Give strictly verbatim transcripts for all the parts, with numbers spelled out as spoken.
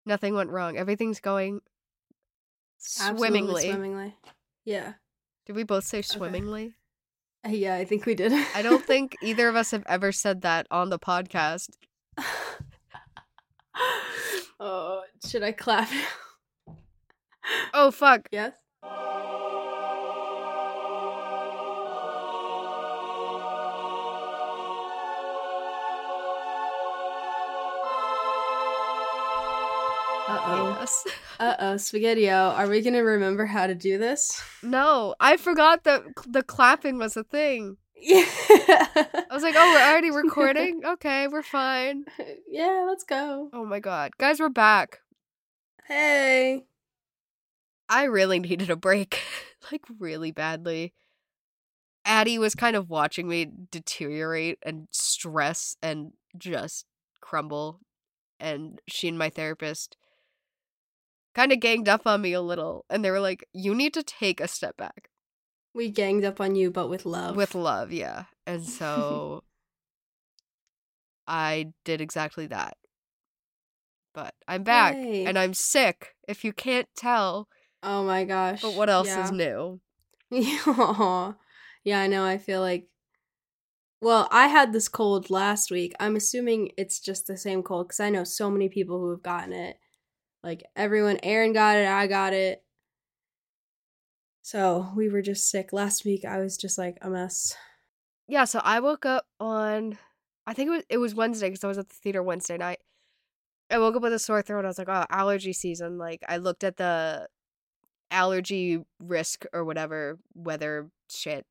Nothing went wrong. Everything's going Absolutely swimmingly. swimmingly. Yeah. Did we both say swimmingly? Okay. Yeah, I think we did. I don't think either of us have ever said that on the podcast. Oh, should I clap? Oh, fuck. Yes? Uh-oh. Yes. Uh-oh, Spaghetti-O. Are we gonna remember how to do this? No, I forgot that the clapping was a thing. Yeah. I was like, oh, we're already recording? Okay, we're fine. Yeah, let's go. Oh my god. Guys, we're back. Hey. I really needed a break. Like, really badly. Addie was kind of watching me deteriorate and stress and just crumble. And she and my therapist kind of ganged up on me a little. And they were like, you need to take a step back. We ganged up on you, but with love. With love, yeah. And so I did exactly that. But I'm back. Yay. And I'm sick, if you can't tell. Oh my gosh. But what else yeah. is new? Yeah, I know. I feel like... Well, I had this cold last week. I'm assuming it's just the same cold, because I know so many people who have gotten it. Like, everyone... Aaron got it, I got it. So, we were just sick. Last week, I was just, like, a mess. Yeah, so I woke up on... I think it was, it was Wednesday, because I was at the theater Wednesday night. I woke up with a sore throat. I was like, oh, allergy season. Like, I looked at the allergy risk or whatever, weather shit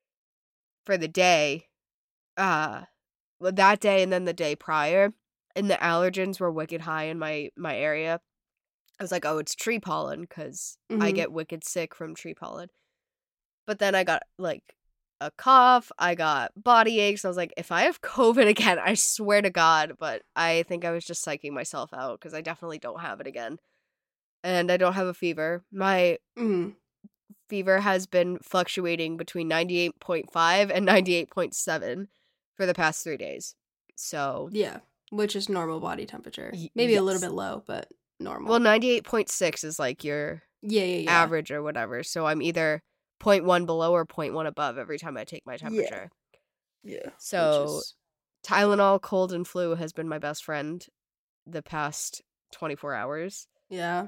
for the day. Uh, well, that day and then the day prior. And the allergens were wicked high in my, my area. I was like, oh, it's tree pollen, because Mm-hmm. I get wicked sick from tree pollen. But then I got, like, a cough. I got body aches. I was like, if I have COVID again, I swear to God. But I think I was just psyching myself out, because I definitely don't have it again. And I don't have a fever. My Mm-hmm. fever has been fluctuating between ninety-eight point five and ninety-eight point seven for the past three days. So... Yeah, which is normal body temperature. Y- Maybe yes. a little bit low, but normal. Well, ninety-eight point six is like your yeah, yeah, yeah. average or whatever. So I'm either zero point one below or zero point one above every time I take my temperature. Yeah. So Which is... Tylenol, cold and flu has been my best friend the past twenty-four hours. Yeah.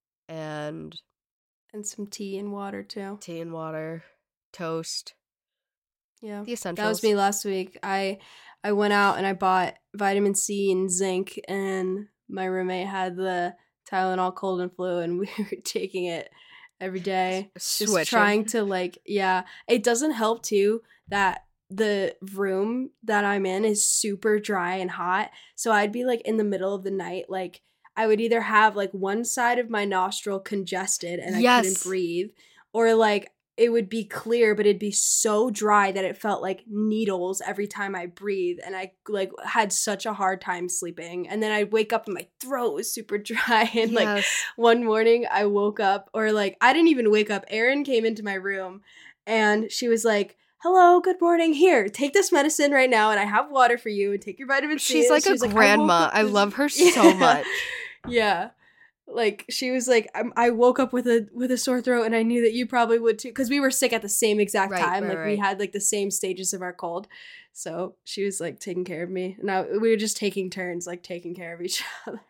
And And some tea and water, too. tea and water, toast, Yeah. the essentials. That was me last week. I I went out and I bought vitamin C and zinc, and my roommate had the Tylenol cold and flu, and we were taking it every day. Switching. Just trying to, like, yeah. It doesn't help, too, that the room that I'm in is super dry and hot. So I'd be, like, in the middle of the night, like, I would either have, like, one side of my nostril congested and I Yes. couldn't breathe, or, like, it would be clear, but it'd be so dry that it felt like needles every time I breathed, and I, like, had such a hard time sleeping. And then I'd wake up and my throat was super dry, and, like, Yes. one morning I woke up, or, like, I didn't even wake up. Erin came into my room, and she was like, hello, good morning. Here, take this medicine right now, and I have water for you, and take your vitamin C. She's like She a was like, I grandma. woke up I this- love her Yeah. so much. Yeah. Like, she was like, I'm, I woke up with a with a sore throat, and I knew that you probably would too, because we were sick at the same exact Right, time. right, like, right. we had, like, the same stages of our cold. So she was, like, taking care of me. And I, we were just taking turns, like, taking care of each other.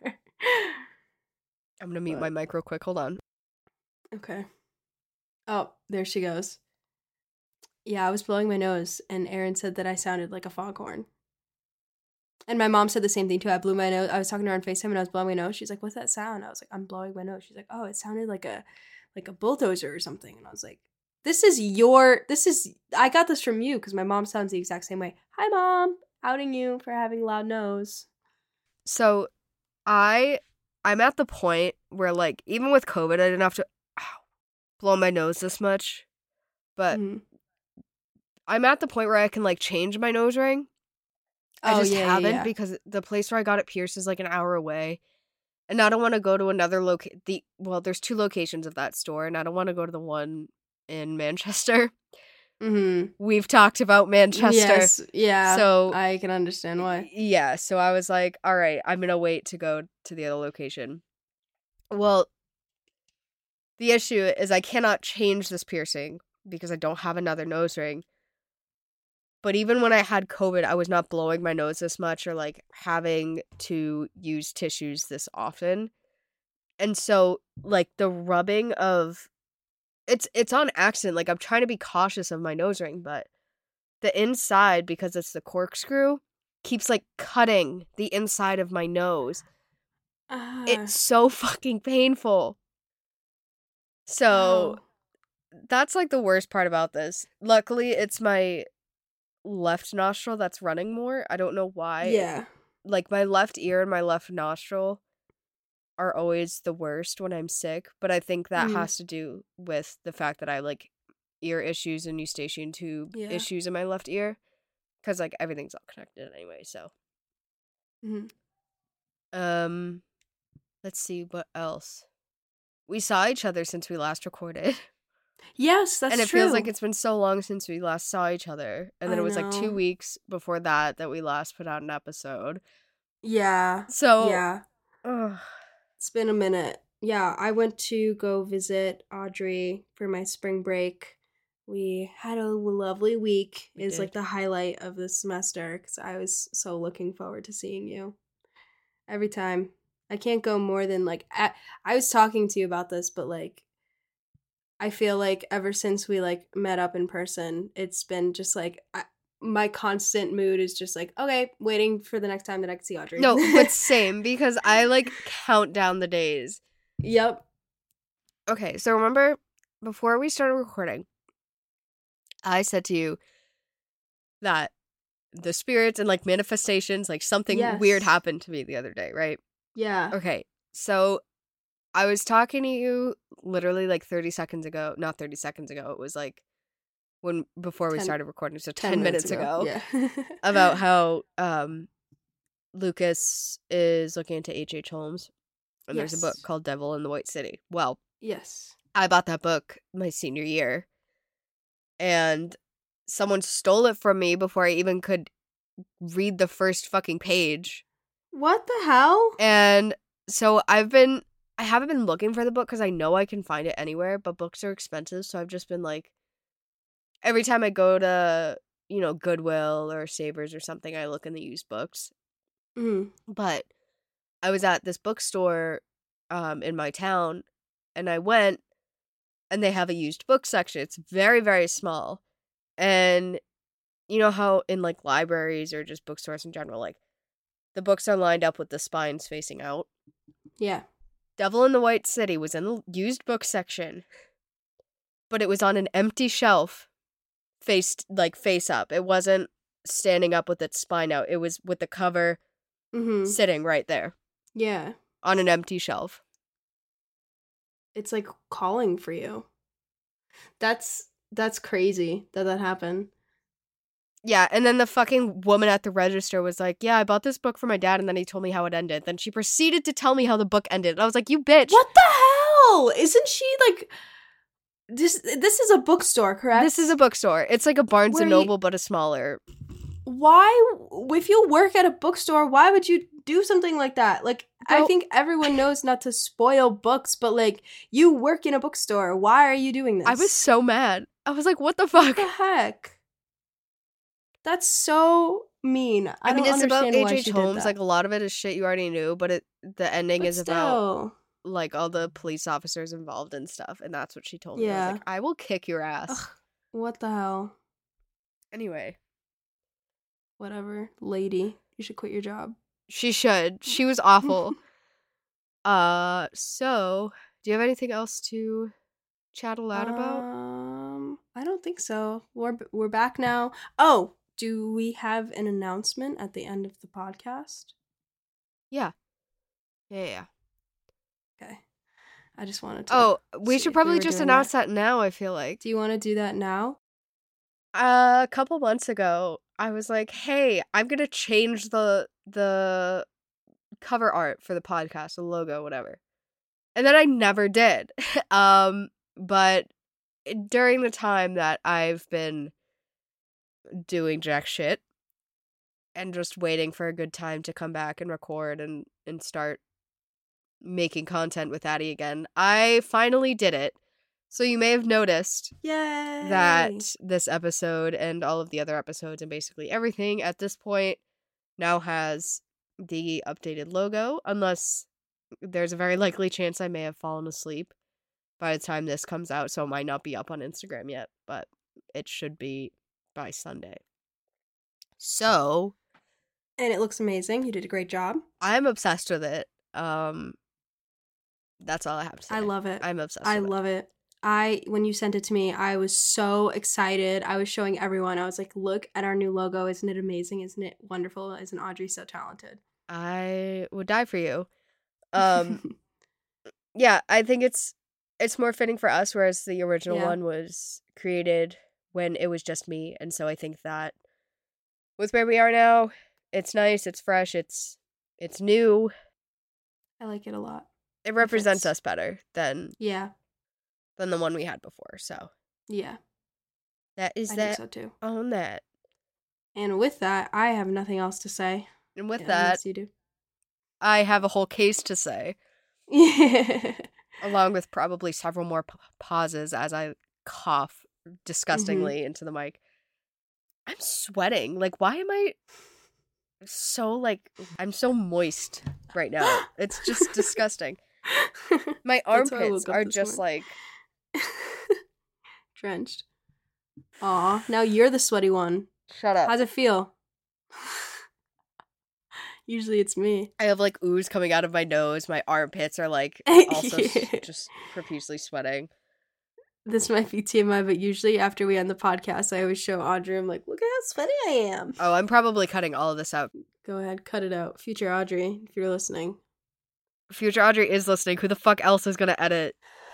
I'm gonna mute But- my mic real quick. Hold on. Okay. Oh, there she goes. Yeah, I was blowing my nose, and Erin said that I sounded like a foghorn. And my mom said the same thing, too. I blew my nose. I was talking to her on FaceTime, and I was blowing my nose. She's like, what's that sound? I was like, I'm blowing my nose. She's like, oh, it sounded like a like a bulldozer or something. And I was like, this is your, this is, I got this from you, because my mom sounds the exact same way. Hi, Mom. Outing you for having a loud nose. So I I'm at the point where, like, even with COVID, I didn't have to ow, blow my nose this much. But Mhm. I'm at the point where I can, like, change my nose ring. I Oh, just yeah, yeah, haven't yeah. because the place where I got it pierced is like an hour away. And I don't want to go to another location. The Well, there's two locations of that store, and I don't want to go to the one in Manchester. Mm-hmm. We've talked about Manchester. Yes, yeah. So I can understand why. yeah, so I was like, all right, I'm going to wait to go to the other location. Well, the issue is I cannot change this piercing because I don't have another nose ring. But even when I had COVID, I was not blowing my nose this much or, like, having to use tissues this often. And so, like, the rubbing of... It's it's on accident. Like, I'm trying to be cautious of my nose ring, but the inside, because it's the corkscrew, keeps, like, cutting the inside of my nose. Uh, It's so fucking painful. So, ow. that's, like, the worst part about this. Luckily, it's my left nostril that's running more. I don't know why. Yeah. Like, my left ear and my left nostril are always the worst when I'm sick, but I think that Mhm. has to do with the fact that I, like, ear issues and eustachian tube Yeah. issues in my left ear, because, like, everything's all connected anyway, so. Mhm. Um, let's see, what else? We saw each other since we last recorded. Yes, that's and it true. feels like it's been so long since we last saw each other. And then I it was like two know. weeks before that that we last put out an episode. Yeah. So, Yeah. ugh. It's been a minute. Yeah, I went to go visit Audrey for my spring break. We had a lovely week. We It's did. like the highlight of the semester because I was so looking forward to seeing you. Every time. I can't go more than like I, I was talking to you about this, but like I feel like ever since we like met up in person, it's been just like I, my constant mood is just like, okay, waiting for the next time that I can see Audrey. No, but same, because I, like, count down the days. Yep. Okay, so remember, before we started recording, I said to you that the spirits and, like, manifestations, like, something Yes. weird happened to me the other day, right? Yeah. Okay, so I was talking to you literally, like, thirty seconds ago. Not thirty seconds ago. It was, like, when before we Ten- started recording, so ten ten, minutes minutes ago, ago, yeah. about how um, Lucas is looking into H H. Holmes, and there's a book Yes. called Devil in the White City. Well, Yes. I bought that book my senior year, and someone stole it from me before I even could read the first fucking page. What the hell? And so I've been, I haven't been looking for the book because I know I can find it anywhere, but books are expensive, so I've just been like, every time I go to, you know, Goodwill or Savers or something, I look in the used books. Mm. But I was at this bookstore um, in my town, and I went, and they have a used book section. It's very, very small. And you know how in, like, libraries or just bookstores in general, like, the books are lined up with the spines facing out? Yeah. Devil in the White City was in the used book section, but it was on an empty shelf, faced, like, face up. It wasn't standing up with its spine out. It was with the cover Mm-hmm. sitting right there Yeah. on an empty shelf. It's like calling for you. That's that's crazy that that happened. Yeah, and then the fucking woman at the register was like, yeah, I bought this book for my dad, and then he told me how it ended. Then she proceeded to tell me how the book ended. And I was like, you bitch. What the hell? Isn't she like this this is a bookstore, correct? This is a bookstore. It's like a Barnes Where and you- Noble, but a smaller. Why if you work at a bookstore, why would you do something like that? Like I Well- think everyone knows not to spoil books, but like you work in a bookstore. Why are you doing this? I was so mad. I was like, what the What fuck? the heck? That's so mean. I, I mean, don't it's about understand H why H. she did Holmes. that. Like, a lot of it is shit you already knew, but it the ending But is about, still. like, all the police officers involved and stuff, and that's what she told me. I Yeah. was like, I will kick your ass. Ugh, what the hell? Anyway, Whatever, lady. You should quit your job. she should. She was awful. uh, so, do you have anything else to chat aloud about? Um, I don't think so. We're we're back now. Oh, do we have an announcement at the end of the podcast? Yeah. Yeah, yeah. Okay. I just wanted to. Oh, we see should if probably were just doing announce that. now, I feel like. Do you want to do that now? Uh, a couple months ago, I was like, hey, I'm gonna change the the cover art for the podcast, the logo, whatever. And then I never did. um, but during the time that I've been doing jack shit and just waiting for a good time to come back and record and, and start making content with Addie again. I finally did it. So you may have noticed Yay! that this episode and all of the other episodes and basically everything at this point now has the updated logo, unless there's a very likely chance I may have fallen asleep by the time this comes out, so it might not be up on Instagram yet, but it should be by Sunday. So, and it looks amazing. You did a great job. I'm obsessed with it. Um, that's all I have to say. I love it. I'm obsessed I with love it. it. I, when you sent it to me, I was so excited. I was showing everyone. I was like, look at our new logo. Isn't it amazing? Isn't it wonderful? Isn't Audrey so talented? I would die for you. Um, yeah, I think it's it's more fitting for us, whereas the original Yeah. one was created when it was just me. And so I think that with where we are now, it's nice, it's fresh, it's it's new. I like it a lot. It represents fits. us better than Yeah. than the one we had before. So Yeah. that is I that think so too. on that. And with that, I have nothing else to say. And with Yeah, that, unless you do. I have a whole case to say, Yeah. along with probably several more pa- pauses as I cough disgustingly Mm-hmm. into the mic. I'm sweating. Like, why am I so, like, I'm so moist right now. It's just disgusting. My That's why I armpits woke up are this just, morning. like, Drenched. Aw, now you're the sweaty one. shut up. How's it feel? Usually it's me. I have, like, ooze coming out of my nose. My armpits are, like, also s- Yeah. just profusely sweating. This might be T M I, but usually after we end the podcast, I always show Audrey. I'm like, look at how sweaty I am. Oh, I'm probably cutting all of this out. Go ahead, cut it out. Future Audrey, if you're listening. Future Audrey is listening. Who the fuck else is gonna edit?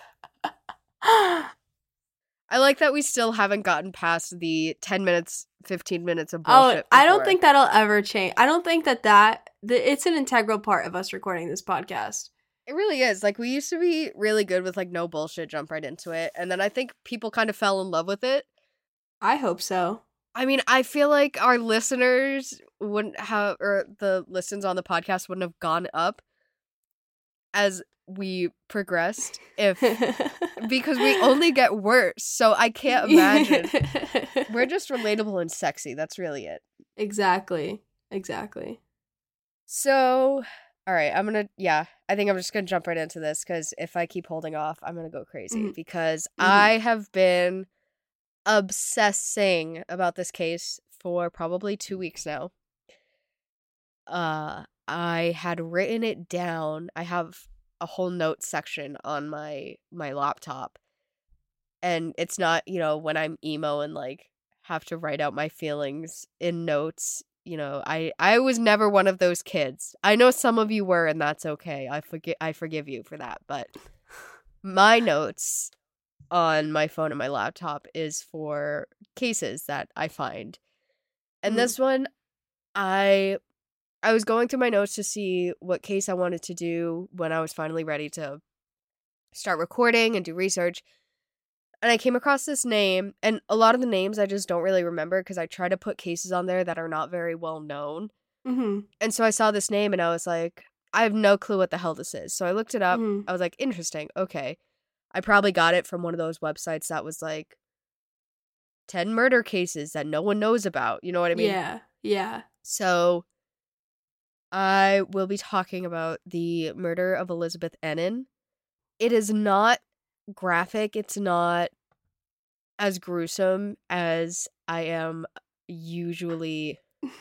I like that we still haven't gotten past the ten minutes, fifteen minutes of Oh, bullshit. I don't before. think that'll ever change. I don't think that that the, it's an integral part of us recording this podcast. It really is. Like, we used to be really good with, like, no bullshit, jump right into it. And then I think people kind of fell in love with it. I hope so. I mean, I feel like our listeners wouldn't have, or the listens on the podcast wouldn't have gone up as we progressed if, because we only get worse. So I can't imagine. We're just relatable and sexy. That's really it. Exactly. Exactly. So, all right, I'm going to, yeah, I think I'm just going to jump right into this because if I keep holding off, I'm going to go crazy Mhm. because Mhm. I have been obsessing about this case for probably two weeks now. Uh, I had written it down. I have a whole notes section on my my laptop. And it's not, you know, when I'm emo and like have to write out my feelings in notes. You know, I I was never one of those kids. I know some of you were, and that's okay. I forgive I forgive you for that. But my notes on my phone and my laptop is for cases that I find. And Mhm. this one, I I was going through my notes to see what case I wanted to do when I was finally ready to start recording and do research. And I came across this name, and a lot of the names I just don't really remember because I try to put cases on there that are not very well known. Mm-hmm. And so I saw this name and I was like, I have no clue what the hell this is. So I looked it up. Mhm. I was like, interesting. Okay. I probably got it from one of those websites that was like ten murder cases that no one knows about. You know what I mean? Yeah. Yeah. So I will be talking about the murder of Elizabeth Ennin. It is not graphic. It's not as gruesome as I am usually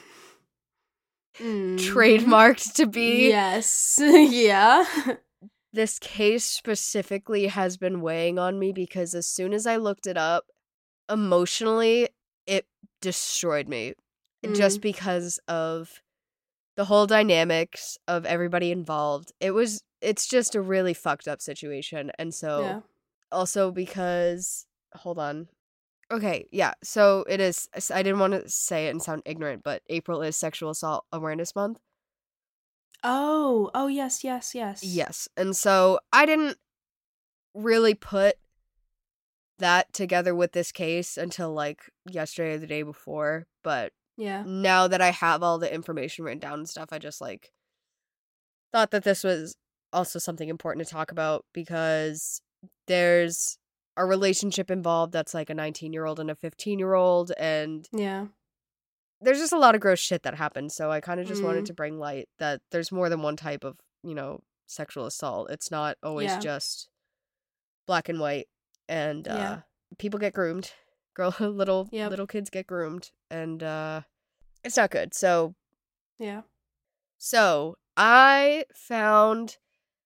Mm. trademarked to be. Yes. Yeah. This case specifically has been weighing on me because as soon as I looked it up, emotionally, it destroyed me. Just Mm. because of the whole dynamics of everybody involved. It was, it's just a really fucked up situation. And so, Yeah. also because, hold on. Okay, yeah, so it is, I didn't want to say it and sound ignorant, but April is Sexual Assault Awareness Month. Oh. Oh, yes, yes, yes. Yes, and so I didn't really put that together with this case until like yesterday or the day before, but Yeah. now that I have all the information written down and stuff, I just like thought that this was also something important to talk about because there's a relationship involved that's like a nineteen-year-old and a fifteen-year-old, and Yeah. there's just a lot of gross shit that happens, so I kind of just Mm. wanted to bring light that there's more than one type of, you know, sexual assault. It's not always Yeah. just black and white, and uh, Yeah. people get groomed. Girl, little Yep. little kids get groomed, and uh, it's not good. So, Yeah. so I found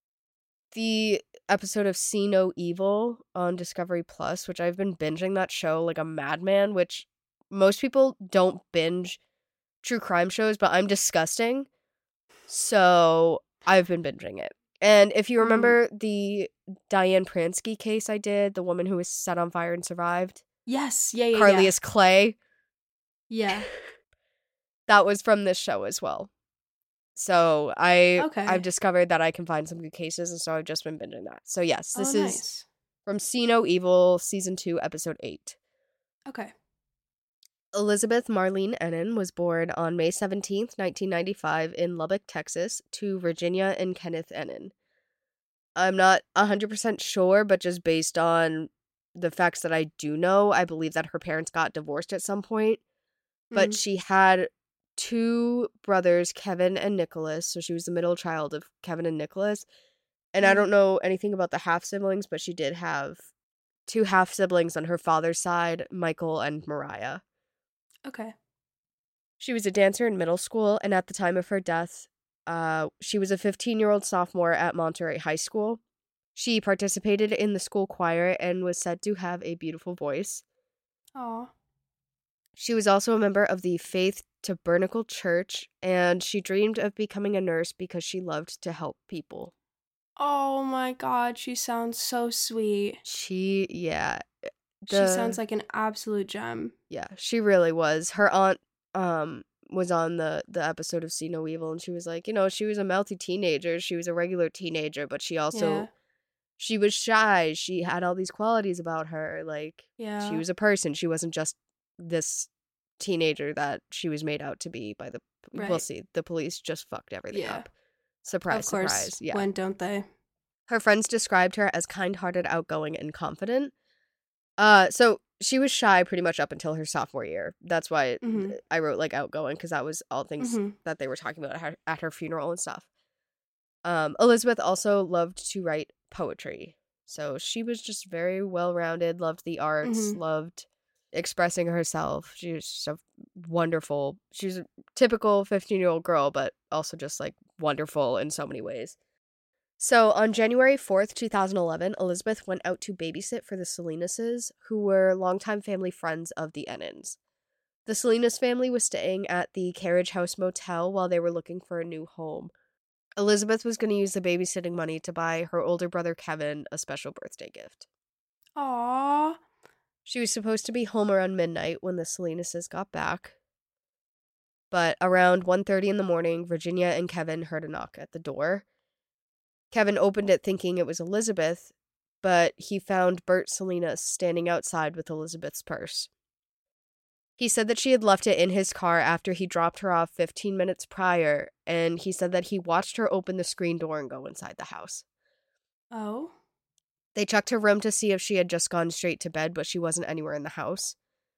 the episode of See No Evil on Discovery Plus, which I've been binging that show like a madman, which most people don't binge true crime shows, but I'm disgusting. So I've been binging it. And if you remember mm. the Diane Pransky case I did, the woman who was set on fire and survived? Yes. Yeah, yeah, Carlius yeah. Clay. Yeah. That was from this show as well. So I, okay. I've discovered that I can find some good cases, and so I've just been binging that. So yes, this oh, is nice. from See No Evil, Season two, Episode eight. Okay. Elizabeth Marlene Ennin was born on May seventeenth, nineteen ninety-five in Lubbock, Texas, to Virginia and Kenneth Ennin. I'm not one hundred percent sure, but just based on the facts that I do know, I believe that her parents got divorced at some point. Mm. But she had two brothers, Kevin and Nicholas, so she was the middle child of Kevin and Nicholas. And mm. I don't know anything about the half-siblings, but she did have two half-siblings on her father's side, Michael and Mariah. Okay. She was a dancer in middle school, and at the time of her death, uh, she was a fifteen-year-old sophomore at Monterey High School. She participated in the school choir and was said to have a beautiful voice. Aww. She was also a member of the Faith Tabernacle Church, and she dreamed of becoming a nurse because she loved to help people. Oh my god, she sounds so sweet. She, yeah. The, she sounds like an absolute gem. Yeah, she really was. Her aunt um was on the, the episode of See No Evil, and she was like, you know, she was a mouthy teenager. She was a regular teenager, but she also, yeah. she was shy. She had all these qualities about her. Like, yeah. she was a person. She wasn't just this teenager that she was made out to be by the, right. we'll see. The police just fucked everything yeah. up. Surprise, of course. surprise. Yeah. When don't they? Her friends described her as kind-hearted, outgoing, and confident. Uh, so she was shy pretty much up until her sophomore year. That's why mm-hmm. I wrote like outgoing, because that was all things mm-hmm. that they were talking about at her, at her funeral and stuff. Um, Elizabeth also loved to write poetry. So she was just very well-rounded, loved the arts, mm-hmm. loved expressing herself. She was just a wonderful, she was a typical fifteen-year-old girl, but also just like wonderful in so many ways. So on January fourth, twenty eleven, Elizabeth went out to babysit for the Salinas', who were longtime family friends of the Ennins. The Salinas family was staying at the Carriage House Motel while they were looking for a new home. Elizabeth was going to use the babysitting money to buy her older brother Kevin a special birthday gift. Aww. She was supposed to be home around midnight when the Salinas' got back. But around one thirty in the morning, Virginia and Kevin heard a knock at the door. Kevin opened it thinking it was Elizabeth, but he found Bert Salinas standing outside with Elizabeth's purse. He said that she had left it in his car after he dropped her off fifteen minutes prior, and he said that he watched her open the screen door and go inside the house. Oh? They checked her room to see if she had just gone straight to bed, but she wasn't anywhere in the house.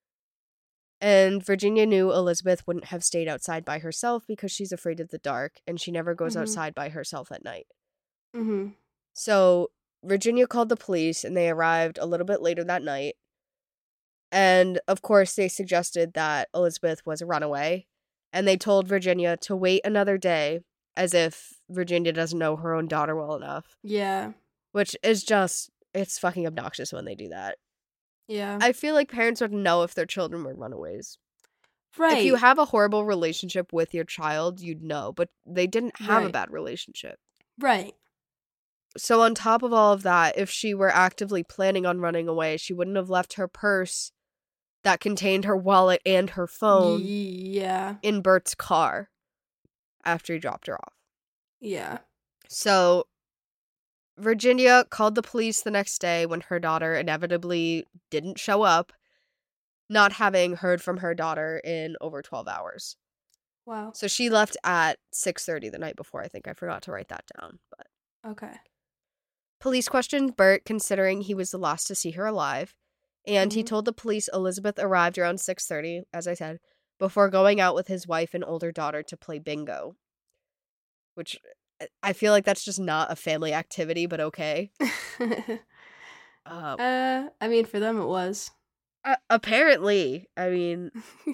And Virginia knew Elizabeth wouldn't have stayed outside by herself because she's afraid of the dark, and she never goes mm-hmm. outside by herself at night. Mm-hmm. So Virginia called the police, and they arrived a little bit later that night. And, of course, they suggested that Elizabeth was a runaway, and they told Virginia to wait another day, as if Virginia doesn't know her own daughter well enough. Yeah. Which is just, it's fucking obnoxious when they do that. Yeah. I feel like parents would know if their children were runaways. Right. If you have a horrible relationship with your child, you'd know, but they didn't have right. a bad relationship. Right. So on top of all of that, if she were actively planning on running away, she wouldn't have left her purse that contained her wallet and her phone yeah. in Bert's car after he dropped her off. Yeah. So Virginia called the police the next day when her daughter inevitably didn't show up, not having heard from her daughter in over twelve hours. Wow. So she left at six thirty the night before. I think I forgot to write that down, but Okay. Police questioned Bert, considering he was the last to see her alive, and he Mhm. told the police Elizabeth arrived around six thirty, as I said, before going out with his wife and older daughter to play bingo. Which, I feel like that's just not a family activity, but okay. Uh, uh, I mean, for them it was. uh, apparently, I mean,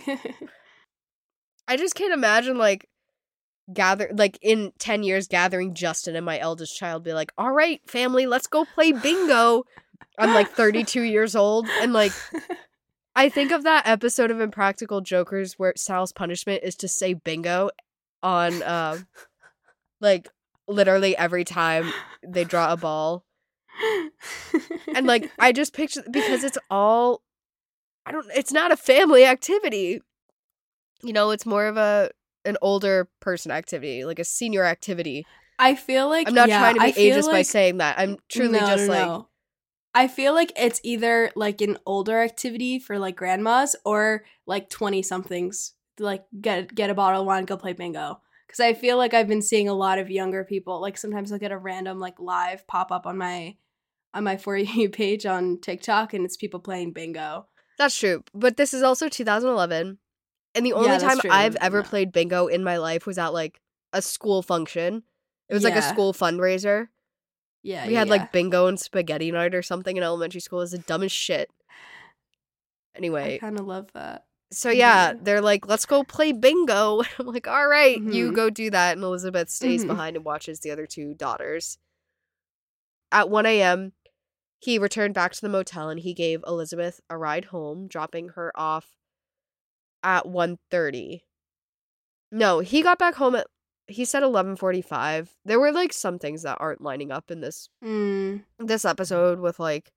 I just can't imagine, like, gather like in ten years gathering Justin and my eldest child, be like, all right, family, let's go play bingo. I'm like thirty-two years old, and like I think of that episode of Impractical Jokers where Sal's punishment is to say bingo on uh, like literally every time they draw a ball. And like I just picture, because it's all I don't it's not a family activity. You know, it's more of a an older person activity, like a senior activity. I feel like I'm not yeah, trying to I be feel ageist like, by saying that. I'm truly no, just no, like no. I feel like it's either like an older activity for like grandmas or like twenty somethings. Like get get a bottle of wine, go play bingo. Because I feel like I've been seeing a lot of younger people. Like sometimes I'll get a random like live pop up on my on my For You page on TikTok, and it's people playing bingo. that's true. But this is also two thousand eleven. And the only Yeah, that's time true. I've ever No. played bingo in my life was at like a school function. It was like a Yeah. school fundraiser. Yeah, We yeah, had yeah. like bingo and spaghetti night or something in elementary school. It was the dumbest shit. I Anyway, kind of love that. so yeah, Mhm. they're like, let's go play bingo. I'm like, all right, you Mhm. go do that. And Elizabeth stays Mhm. behind and watches the other two daughters. At one a.m., he returned back to the motel and he gave Elizabeth a ride home, dropping her off at one thirty. No, he got back home at, he said eleven forty-five. There were like some things that aren't lining up in this Mm. this episode with like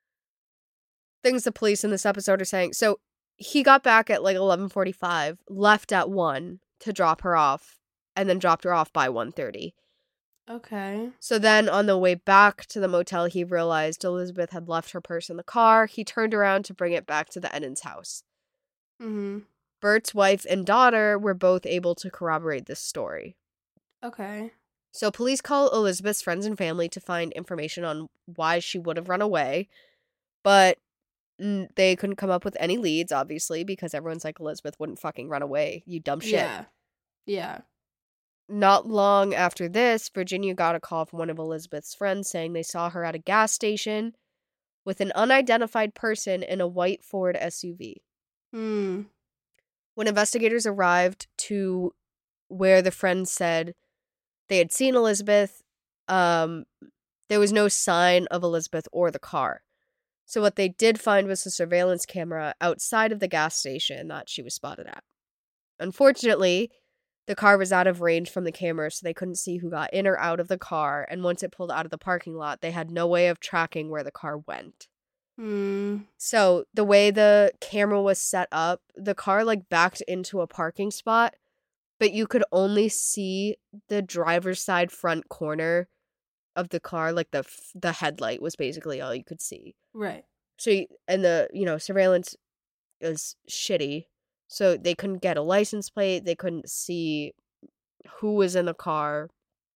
things the police in this episode are saying. So he got back at like eleven forty-five, left at one to drop her off, and then dropped her off by one thirty. Okay. So then on the way back to the motel, he realized Elizabeth had left her purse in the car. He turned around to bring it back to the Ennons house. Mhm. Bert's wife and daughter were both able to corroborate this story. Okay. So police call Elizabeth's friends and family to find information on why she would have run away, but mm, they couldn't come up with any leads, obviously, because everyone's like, Elizabeth wouldn't fucking run away, you dumb shit. Yeah. Yeah. Not long after this, Virginia got a call from one of Elizabeth's friends saying they saw her at a gas station with an unidentified person in a white Ford S U V. Hmm. When investigators arrived to where the friends said they had seen Elizabeth, um, there was no sign of Elizabeth or the car. So what they did find was a surveillance camera outside of the gas station that she was spotted at. Unfortunately, the car was out of range from the camera, so they couldn't see who got in or out of the car, and once it pulled out of the parking lot, they had no way of tracking where the car went. Hmm. So the way the camera was set up, the car like backed into a parking spot, but you could only see the driver's side front corner of the car, like the the headlight was basically all you could see. Right. So you, and the, you know, surveillance is shitty. So they couldn't get a license plate, they couldn't see who was in the car.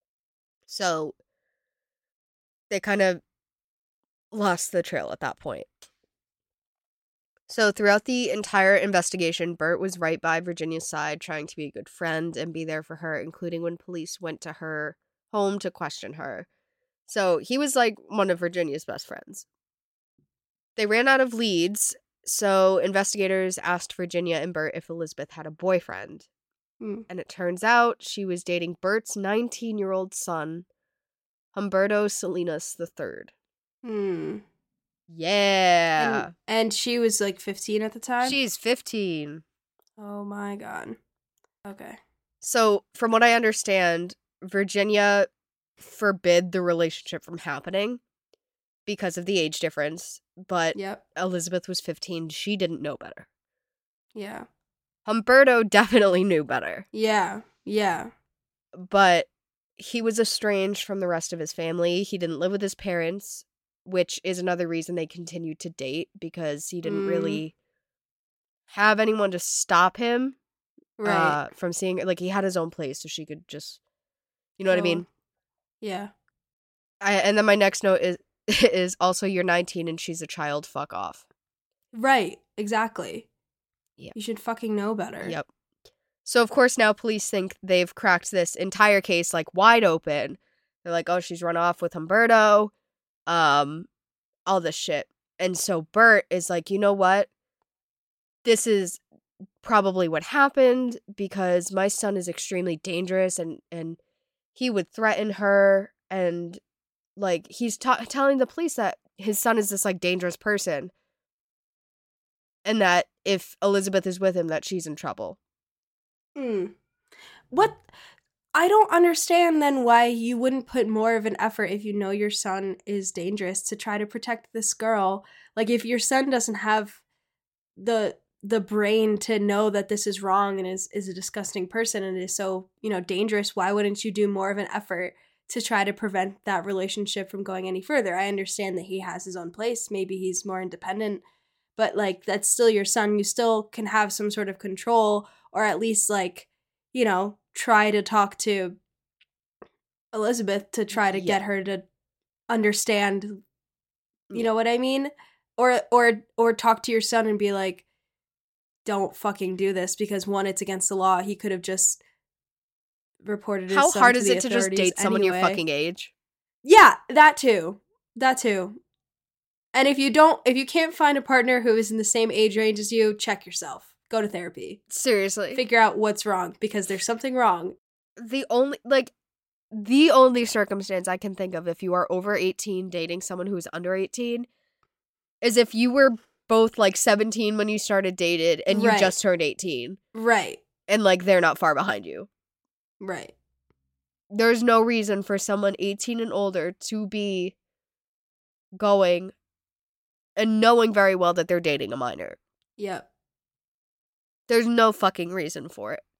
So they kind of lost the trail at that point. So throughout the entire investigation, Bert was right by Virginia's side, trying to be a good friend and be there for her, including when police went to her home to question her. So he was like one of Virginia's best friends. They ran out of leads, so investigators asked Virginia and Bert if Elizabeth had a boyfriend. Hmm. And it turns out she was dating Bert's nineteen-year-old son, Humberto Salinas the third. Hmm. Yeah. And, and she was like fifteen at the time? She's fifteen. Oh my god. Okay. So, from what I understand, Virginia forbid the relationship from happening because of the age difference, but Yep. Elizabeth was fifteen. She didn't know better. Yeah. Humberto definitely knew better, Yeah. Yeah. but he was estranged from the rest of his family. He didn't live with his parents, which is another reason they continued to date, because he didn't Mm. really have anyone to stop him Right. uh, from seeing, like, he had his own place, so she could just, you know what I Oh. mean? Yeah. I, and then my next note is is also you're nineteen and she's a child. Fuck off. Right. Exactly. Yeah. You should fucking know better. Yep. So, of course, now police think they've cracked this entire case, like, wide open. They're like, oh, she's run off with Humberto. Um, all this shit. And so Bert is like, you know what? This is probably what happened because my son is extremely dangerous and, and he would threaten her. And, like, he's ta- telling the police that his son is this, like, dangerous person. And that if Elizabeth is with him, that she's in trouble. Hmm. What? I don't understand then why you wouldn't put more of an effort if you know your son is dangerous to try to protect this girl. Like if your son doesn't have the the brain to know that this is wrong and is is a disgusting person and is so, you know, dangerous, why wouldn't you do more of an effort to try to prevent that relationship from going any further? I understand that he has his own place, maybe he's more independent, but like that's still your son. You still can have some sort of control or at least like, you know, try to talk to Elizabeth to try to Yeah. get her to understand, you yeah. know what I mean? Or or or talk to your son and be like, don't fucking do this because one, it's against the law. He could have just reported his How son hard to is the it to just authorities date someone your anyway. fucking age? Yeah, that too. That too. And if you don't, if you can't find a partner who is in the same age range as you, check yourself. Go to therapy. Seriously. Figure out what's wrong because there's something wrong. The only, like, the only circumstance I can think of if you are over eighteen dating someone who is under eighteen is if you were both, like, seventeen when you started dated and you Right. just turned eighteen. Right. And, like, they're not far behind you. Right. There's no reason for someone eighteen and older to be going and knowing very well that they're dating a minor. Yep. There's no fucking reason for it.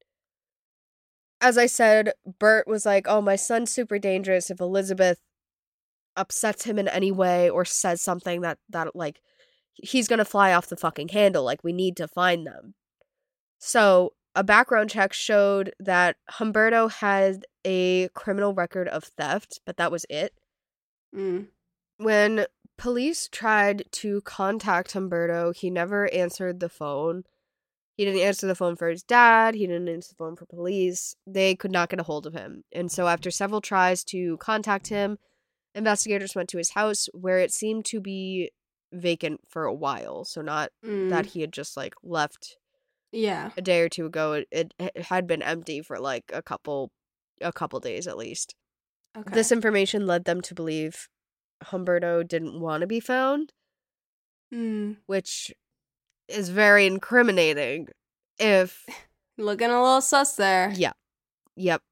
As I said, Bert was like, oh, my son's super dangerous. If Elizabeth upsets him in any way or says something that, that like, he's gonna fly off the fucking handle. Like, we need to find them. So, a background check showed that Humberto had a criminal record of theft, but that was it. Mm. When police tried to contact Humberto, he never answered the phone. He didn't answer the phone for his dad. He didn't answer the phone for police. They could not get a hold of him. And so after several tries to contact him, investigators went to his house where it seemed to be vacant for a while. So not Mm. that he had just, like, left Yeah. a day or two ago. It, it, it had been empty for, like, a couple, a couple days at least. Okay. This information led them to believe Humberto didn't want to be found, Mm. which is very incriminating if... Looking a little sus there. Yeah. Yep.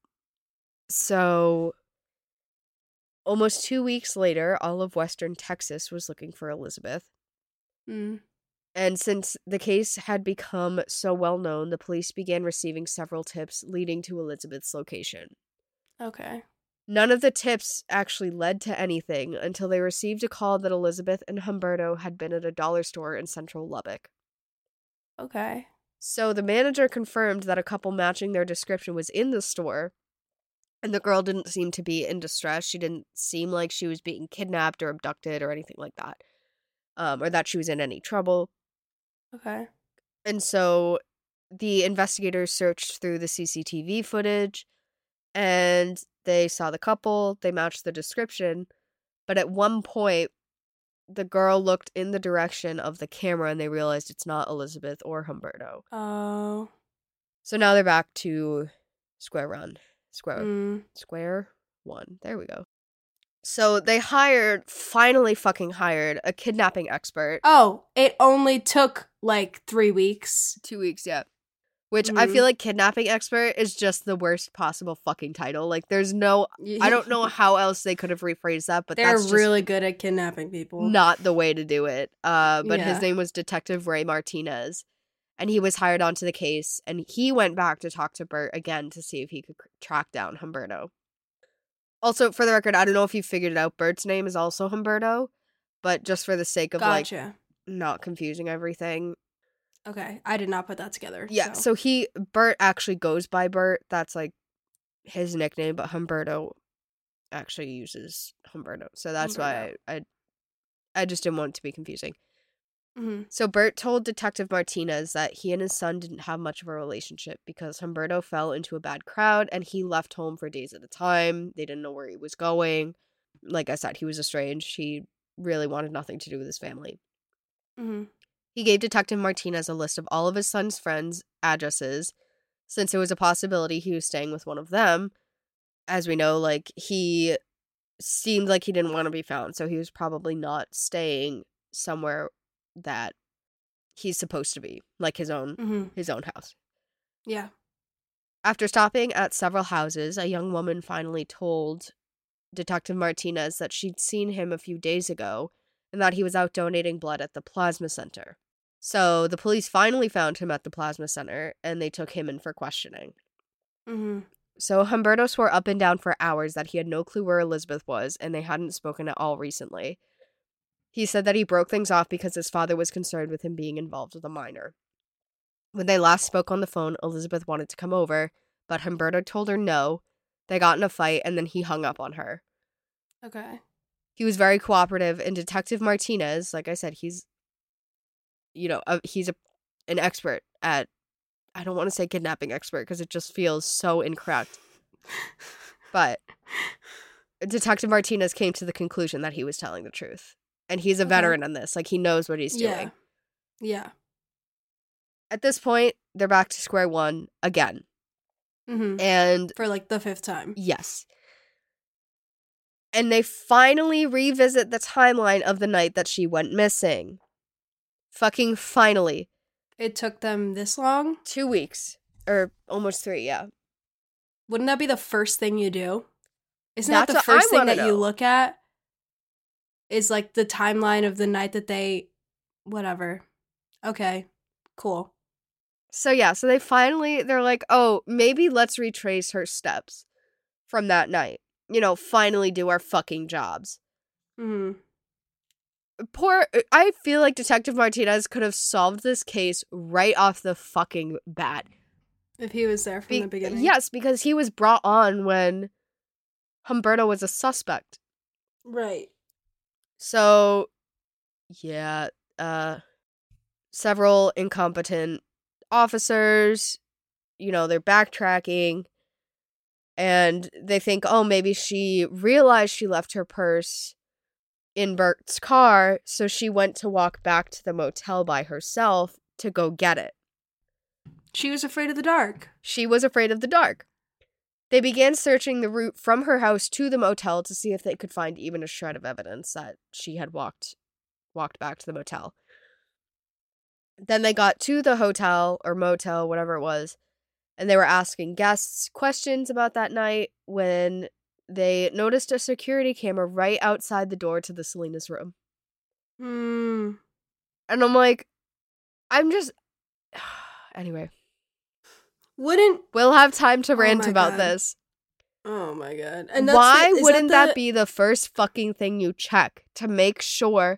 So, almost two weeks later, all of Western Texas was looking for Elizabeth. Mm. And since the case had become so well known, the police began receiving several tips leading to Elizabeth's location. Okay. None of the tips actually led to anything until they received a call that Elizabeth and Humberto had been at a dollar store in central Lubbock. Okay. So the manager confirmed that a couple matching their description was in the store, and the girl didn't seem to be in distress. She didn't seem like she was being kidnapped or abducted or anything like that, um, or that she was in any trouble. Okay. And so the investigators searched through the C C T V footage, and they saw the couple. They matched the description, but at one point, the girl looked in the direction of the camera and they realized it's not Elizabeth or Humberto. Oh. So now they're back to square one. Square. Mm. Square one. There we go. So they hired, finally fucking hired, a kidnapping expert. Oh, it only took like three weeks. Two weeks, yeah. Which I Mhm. feel like kidnapping expert is just the worst possible fucking title. Like, there's no, I don't know how else they could have rephrased that, but They're that's just really good at kidnapping people. not the way to do it. Uh, but Yeah. his name was Detective Ray Martinez, and he was hired onto the case, and he went back to talk to Bert again to see if he could track down Humberto. Also, for the record, I don't know if you figured it out, Bert's name is also Humberto, but just for the sake of, Gotcha. like, not confusing everything. Okay, I did not put that together. Yeah, so, so he, Bert actually goes by Bert. That's, like, his nickname, but Humberto actually uses Humberto. So that's Humberto. why I, I I just didn't want it to be confusing. Mm-hmm. So Bert told Detective Martinez that he and his son didn't have much of a relationship because Humberto fell into a bad crowd and he left home for days at a time. They didn't know where he was going. Like I said, he was estranged. He really wanted nothing to do with his family. Mm-hmm. He gave Detective Martinez a list of all of his son's friends' addresses, since it was a possibility he was staying with one of them. As we know, like, he seemed like he didn't want to be found, so he was probably not staying somewhere that he's supposed to be, like his own Mm-hmm. his own house. Yeah. After stopping at several houses, a young woman finally told Detective Martinez that she'd seen him a few days ago and that he was out donating blood at the plasma center. So the police finally found him at the plasma center and they took him in for questioning. Mm-hmm. So Humberto swore up and down for hours that he had no clue where Elizabeth was and they hadn't spoken at all recently. He said that he broke things off because his father was concerned with him being involved with a minor. When they last spoke on the phone, Elizabeth wanted to come over, but Humberto told her no. They got in a fight and then he hung up on her. Okay. He was very cooperative, and Detective Martinez, like I said, he's, you know, a, he's a, an expert at, I don't want to say kidnapping expert because it just feels so incorrect. But Detective Martinez came to the conclusion that he was telling the truth. And he's a Okay. veteran in this. Like, he knows what he's Yeah. doing. Yeah. At this point, they're back to square one again. Mm-hmm. And For like the fifth time. yes. And they finally revisit the timeline of the night that she went missing. Fucking finally. It took them this long? Two weeks. Or almost three, yeah. Wouldn't that be the first thing you do? Isn't That's that the what first I thing wanna that you know. look at? Is like the timeline of the night that they... Whatever. Okay. Cool. So yeah, so they finally, they're like, oh, maybe let's retrace her steps from that night. You know, finally do our fucking jobs. Mm-hmm. Poor, I feel like Detective Martinez could have solved this case right off the fucking bat. If he was there from Be- the beginning. Yes, because he was brought on when Humberto was a suspect. Right. So, yeah, uh, several incompetent officers, you know, they're backtracking, and they think, oh, maybe she realized she left her purse in Bert's car, so she went to walk back to the motel by herself to go get it. She was afraid of the dark. She was afraid of the dark. They began searching the route from her house to the motel to see if they could find even a shred of evidence that she had walked walked back to the motel. Then they got to the hotel or motel, whatever it was, and they were asking guests questions about that night when they noticed a security camera right outside the door to the Selena's room. Hmm. And I'm like, I'm just... Anyway. Wouldn't... We'll have time to Oh rant my about God. this. Oh my God. And that's Why the, is wouldn't that, that, the, be the first fucking thing you check to make sure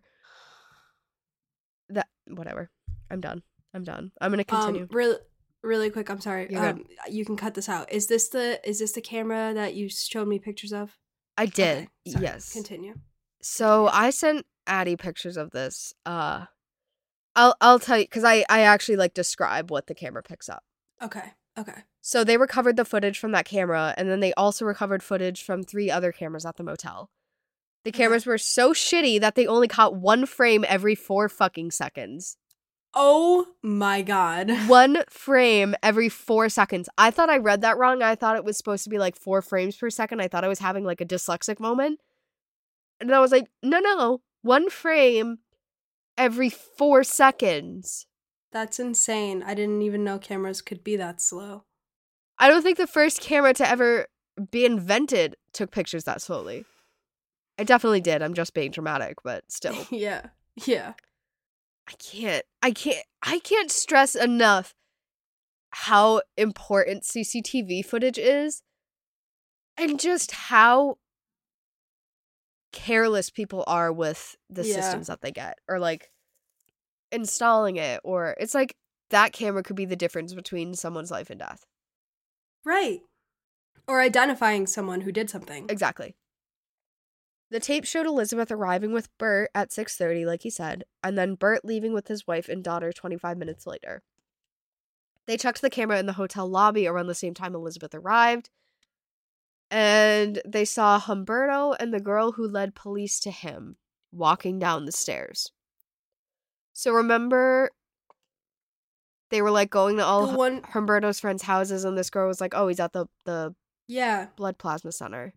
that... Whatever. I'm done. I'm done. I'm gonna continue. Um, really, really quick. I'm sorry. You're um, you can cut this out. Is this the is this the camera that you showed me pictures of? I did. Okay, sorry. Yes. Continue. So I sent Addie pictures of this. Uh, I'll I'll tell you because I I actually like describe what the camera picks up. Okay. Okay. So they recovered the footage from that camera, and then they also recovered footage from three other cameras at the motel. The Okay. cameras were so shitty that they only caught one frame every four fucking seconds. Oh my God. One frame every four seconds. I thought I read that wrong. I thought it was supposed to be like four frames per second. I thought I was having like a dyslexic moment. And I was like, no, no. One frame every four seconds. That's insane. I didn't even know cameras could be that slow. I don't think the first camera to ever be invented took pictures that slowly. I definitely did. I'm just being dramatic, but still. Yeah. Yeah. I can't, I can't, I can't stress enough how important C C T V footage is and just how careless people are with the Yeah. systems that they get or like installing it, or it's like that camera could be the difference between someone's life and death. Right. Or identifying someone who did something. Exactly. The tape showed Elizabeth arriving with Bert at six thirty, like he said, and then Bert leaving with his wife and daughter twenty-five minutes later. They checked the camera in the hotel lobby around the same time Elizabeth arrived, and they saw Humberto and the girl who led police to him walking down the stairs. So remember, they were like going to all The one- Humberto's friends' houses, and this girl was like, oh, he's at the, the Yeah. blood plasma center.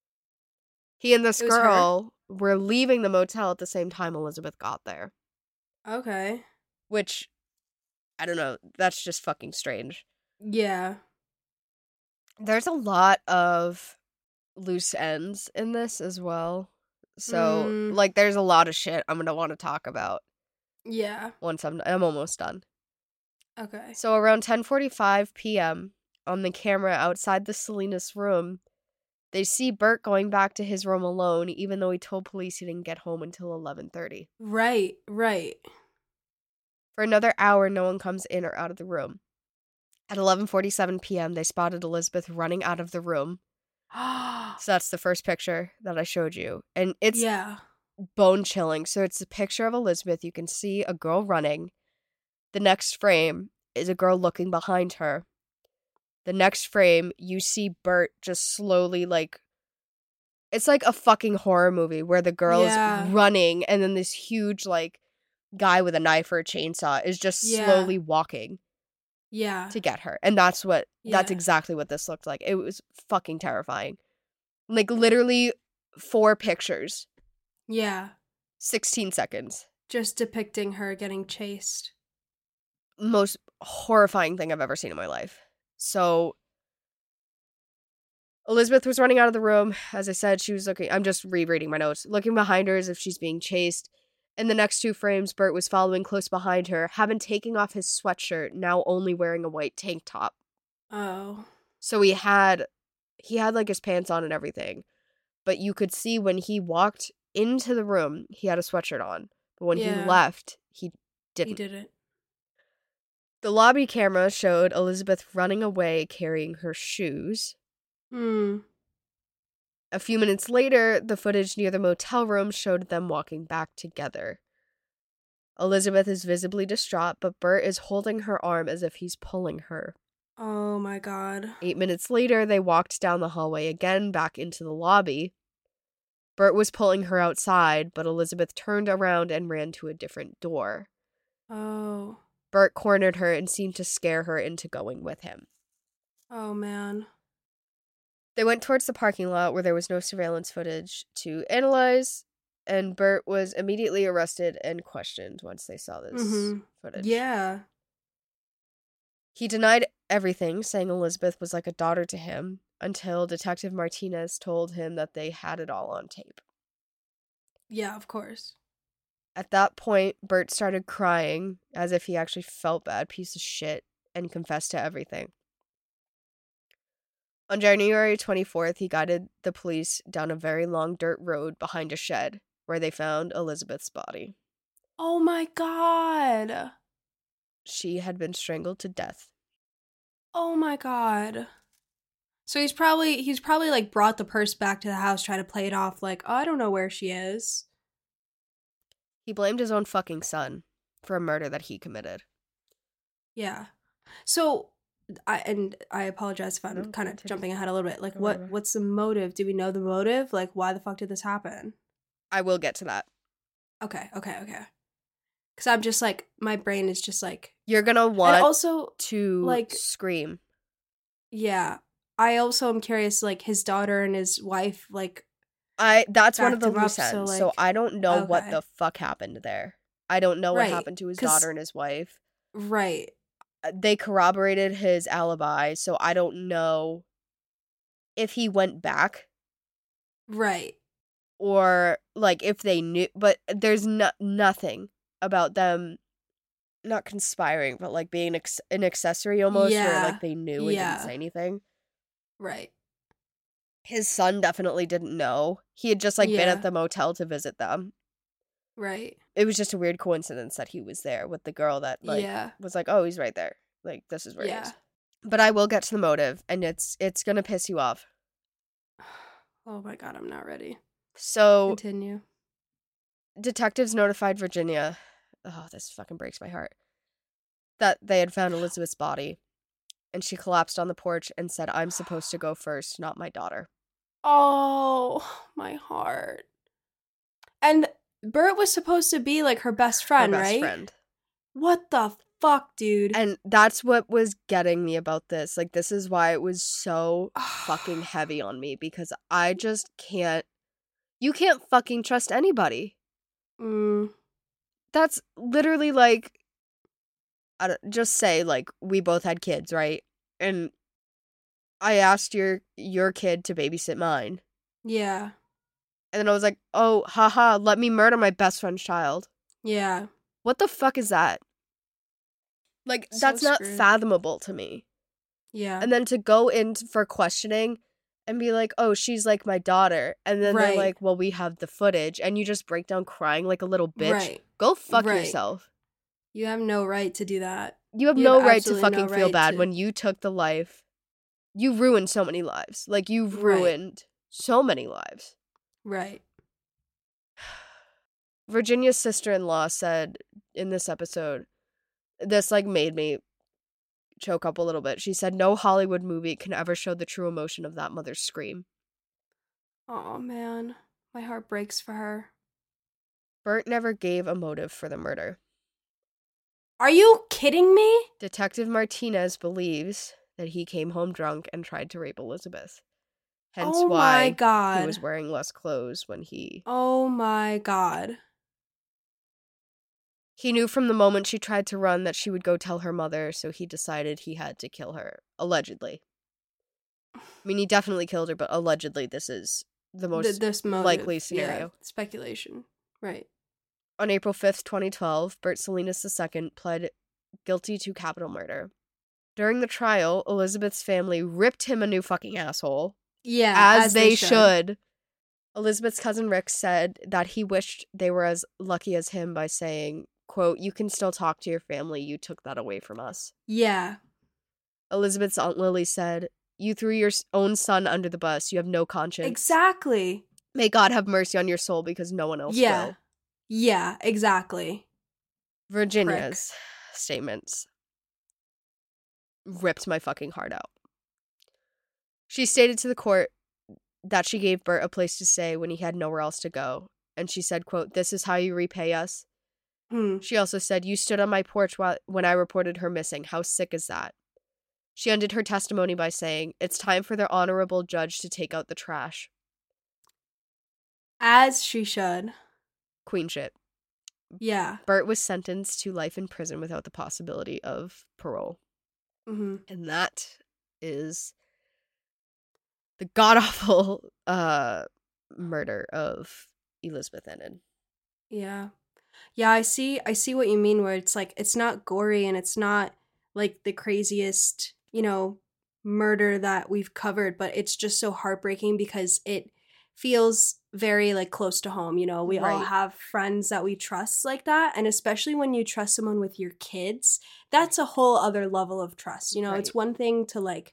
He and this It was her? girl were leaving the motel at the same time Elizabeth got there. Okay. Which, I don't know, that's just fucking strange. Yeah. There's a lot of loose ends in this as well. So, Mm. like, there's a lot of shit I'm gonna want to talk about Yeah. once I'm I'm almost done. Okay. So around ten forty-five p.m. on the camera outside the Salinas room, they see Bert going back to his room alone, even though he told police he didn't get home until eleven thirty. Right, right. For another hour, no one comes in or out of the room. At eleven forty-seven p.m., they spotted Elizabeth running out of the room. So that's the first picture that I showed you. And it's Yeah. bone chilling. So it's a picture of Elizabeth. You can see a girl running. The next frame is a girl looking behind her. The next frame, you see Bert just slowly, like, it's like a fucking horror movie where the girl Yeah. is running and then this huge, like, guy with a knife or a chainsaw is just Yeah. slowly walking Yeah. to get her. And that's what, that's Yeah. exactly what this looked like. It was fucking terrifying. Like, literally four pictures, Yeah. sixteen seconds. Just depicting her getting chased. Most horrifying thing I've ever seen in my life. So Elizabeth was running out of the room. As I said, she was looking, I'm just rereading my notes, looking behind her as if she's being chased. In the next two frames, Bert was following close behind her, had been taking off his sweatshirt, now only wearing a white tank top. Oh. So he had, he had like his pants on and everything. But you could see when he walked into the room, he had a sweatshirt on. But when Yeah. he left, he didn't. He didn't. The lobby camera showed Elizabeth running away carrying her shoes. Hmm. A few minutes later, the footage near the motel room showed them walking back together. Elizabeth is visibly distraught, but Bert is holding her arm as if he's pulling her. Oh my god. Eight minutes later, they walked down the hallway again back into the lobby. Bert was pulling her outside, but Elizabeth turned around and ran to a different door. Oh. Bert cornered her and seemed to scare her into going with him. Oh man. They went towards the parking lot where there was no surveillance footage to analyze, and Bert was immediately arrested and questioned once they saw this Mhm. footage. Yeah. He denied everything, saying Elizabeth was like a daughter to him, until Detective Martinez told him that they had it all on tape. Yeah, of course. At that point, Bert started crying, as if he actually felt bad, piece of shit, and confessed to everything. On January twenty-fourth, he guided the police down a very long dirt road behind a shed, where they found Elizabeth's body. Oh my god. She had been strangled to death. Oh my god. So he's probably he's probably like brought the purse back to the house, trying to play it off like, oh, I don't know where she is. He blamed his own fucking son for a murder that he committed. Yeah. So I and I apologize if I'm No, kind of continue. jumping ahead a little bit. Like Go what whatever. what's the motive? Do we know the motive? Like why the fuck did this happen? I will get to that. Okay, okay, okay. Cuz I'm just like my brain is just like You're gonna want and also to like- scream. yeah. I also am curious like his daughter and his wife like I that's one of backed the him up, loose ends. so, So, like- I don't know what okay. the fuck happened there. I don't know what Right, happened to his 'cause- daughter and his wife. right. Uh, They corroborated his alibi, so I don't know if he went back Right. or like if they knew, but there's no- nothing about them not conspiring, but like being ex- an accessory almost, where Yeah, like they knew and yeah. didn't say anything. Right. His son definitely didn't know. He had just like been Yeah. at the motel to visit them. Right. It was just a weird coincidence that he was there with the girl that like yeah. was like, oh, he's right there. Like this is where he Yeah. is. But I will get to the motive, and it's it's gonna piss you off. Oh my god, I'm not ready. So Continue. detectives notified Virginia, oh, this fucking breaks my heart, that they had found Elizabeth's body. And she collapsed on the porch and said, I'm supposed to go first, not my daughter. Oh, my heart. And Bert was supposed to be like her best friend, Her best right? friend. What the fuck, dude? And that's what was getting me about this. Like, this is why it was so fucking heavy on me, because I just can't. You can't fucking trust anybody. Mm. That's literally like, I don't, just say, like, we both had kids, right? And I asked your your kid to babysit mine. Yeah. And then I was like, oh, haha, let me murder my best friend's child. Yeah. What the fuck is that? Like, So that's not screwed. fathomable to me. Yeah. And then to go in for questioning and be like, oh, she's like my daughter. And then Right. they're like, well, we have the footage. And you just break down crying like a little bitch. Right. Go fuck Right. yourself. You have no right to do that. You have You no have right to absolutely fucking no feel right bad to- when you took the life. You ruined so many lives. Like, you've Right. ruined so many lives. Right. Virginia's sister-in-law said in this episode, this, like, made me choke up a little bit. She said, no Hollywood movie can ever show the true emotion of that mother's scream. Oh, man. My heart breaks for her. Bert never gave a motive for the murder. Are you kidding me? Detective Martinez believes that he came home drunk and tried to rape Elizabeth. Hence oh why my god. he was wearing less clothes when he... Oh my god. He knew from the moment she tried to run that she would go tell her mother, so he decided he had to kill her. Allegedly. I mean, he definitely killed her, but allegedly this is the most Th- this motive, likely scenario. Yeah, speculation. Right. On April fifth, twenty twelve, Bert Salinas the Second pled guilty to capital murder. During the trial, Elizabeth's family ripped him a new fucking asshole. Yeah, As, as they, they should. should. Elizabeth's cousin Rick said that he wished they were as lucky as him by saying, quote, you can still talk to your family, you took that away from us. Yeah. Elizabeth's Aunt Lily said, you threw your own son under the bus, you have no conscience. Exactly. May God have mercy on your soul because no one else Yeah. will. Yeah, exactly. Virginia's statements ripped my fucking heart out. She stated to the court that she gave Bert a place to stay when he had nowhere else to go. And she said, quote, this is how you repay us. Hmm. She also said, you stood on my porch while, when I reported her missing. How sick is that? She ended her testimony by saying, it's time for the honorable judge to take out the trash. As she should. Queen shit. Yeah. Bert was sentenced to life in prison without the possibility of parole. Mm-hmm. And that is the god-awful uh, murder of Elizabeth Enid. Yeah. Yeah, I see I see what you mean, where it's like it's not gory and it's not like the craziest, you know, murder that we've covered, but it's just so heartbreaking because it feels very like close to home. You know, we all Right. have friends that we trust like that, and especially when you trust someone with your kids, that's a whole other level of trust. You know, it's Right. one thing to like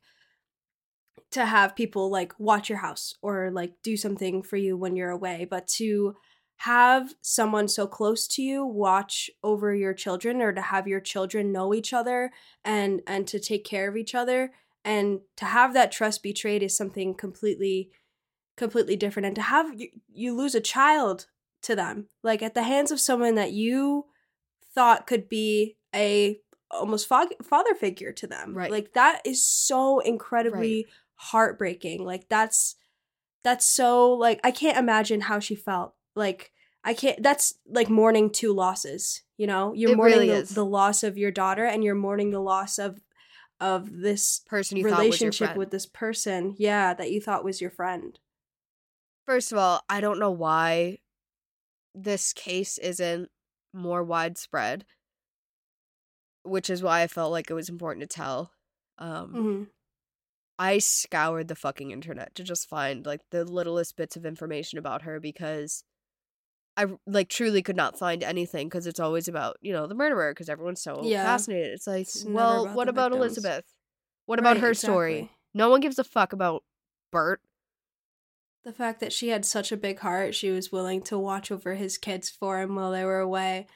to have people like watch your house or like do something for you when you're away, but to have someone so close to you watch over your children, or to have your children know each other and and to take care of each other, and to have that trust betrayed is something completely completely different. And to have you, you lose a child to them, like at the hands of someone that you thought could be a almost fa- father figure to them, Right. like that is so incredibly heartbreaking. Like that's that's so like I can't imagine how she felt. Like I can't that's like mourning two losses, you know? You're It mourning really the, is. the loss of your daughter, and you're mourning the loss of of this Person you thought was your relationship friend. with this person, yeah, that you thought was your friend. First of all, I don't know why this case isn't more widespread, which is why I felt like it was important to tell. Um, Mm-hmm. I scoured the fucking internet to just find like the littlest bits of information about her, because I like truly could not find anything, because it's always about, you know, the murderer, because everyone's so Yeah. fascinated. It's like, It's never well, about what the about victims. Elizabeth? What about Right, her story? exactly. No one gives a fuck about Bert. The fact that she had such a big heart, she was willing to watch over his kids for him while they were away.